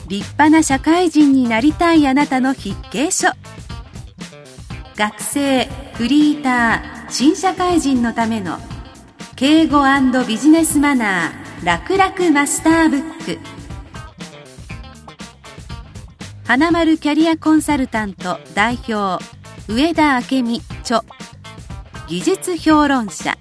立派な社会人になりたいあなたの筆記書。学生、フリーター、新社会人のための敬語&ビジネスマナー楽々マスターブック。花丸キャリアコンサルタント代表上田明美著、技術評論者。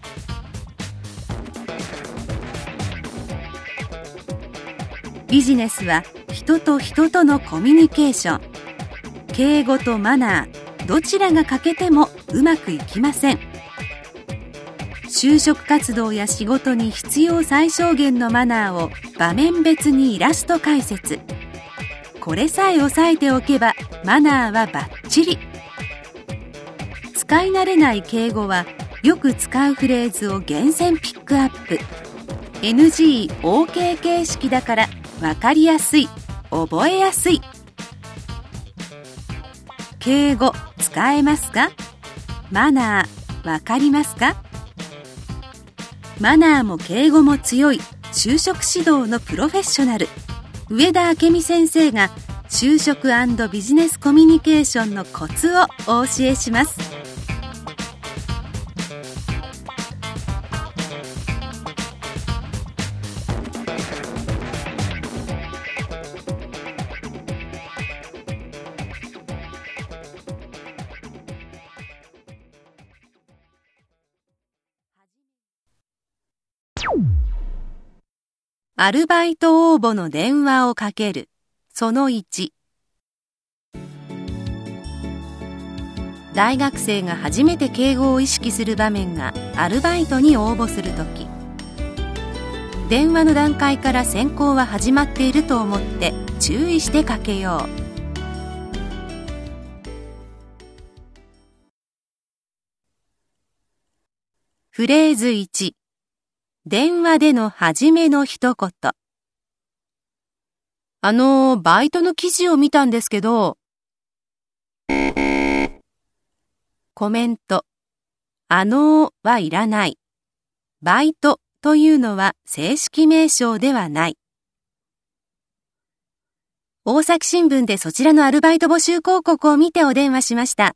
ビジネスは人と人とのコミュニケーション。敬語とマナー、どちらが欠けてもうまくいきません。就職活動や仕事に必要最小限のマナーを場面別にイラスト解説。これさえ押さえておけばマナーはバッチリ。使い慣れない敬語はよく使うフレーズを厳選ピックアップ。 NG、OK 形式だからわかりやすい、覚えやすい。敬語使えますか？マナーわかりますか？マナーも敬語も強い就職指導のプロフェッショナル上田明美先生が就職&ビジネスコミュニケーションのコツをお教えします。アルバイト応募の電話をかける。その1。大学生が初めて敬語を意識する場面がアルバイトに応募するとき、電話の段階から選考は始まっていると思って注意してかけよう。フレーズ1、電話での初めの一言。バイトの記事を見たんですけど。コメント。はいらない。バイトというのは正式名称ではない。大崎新聞でそちらのアルバイト募集広告を見てお電話しました。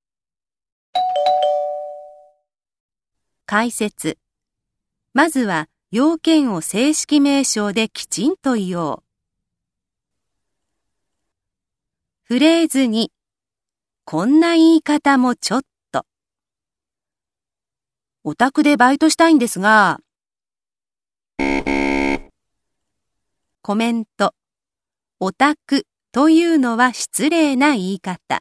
解説。まずは要件を正式名称できちんと言おう。フレーズ2、こんな言い方もちょっと。お宅でバイトしたいんですが。コメント。お宅というのは失礼な言い方。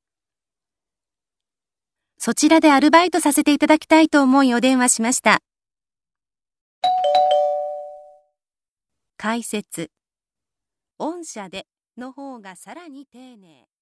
そちらでアルバイトさせていただきたいと思いお電話しました。解説。御社での方がさらに丁寧。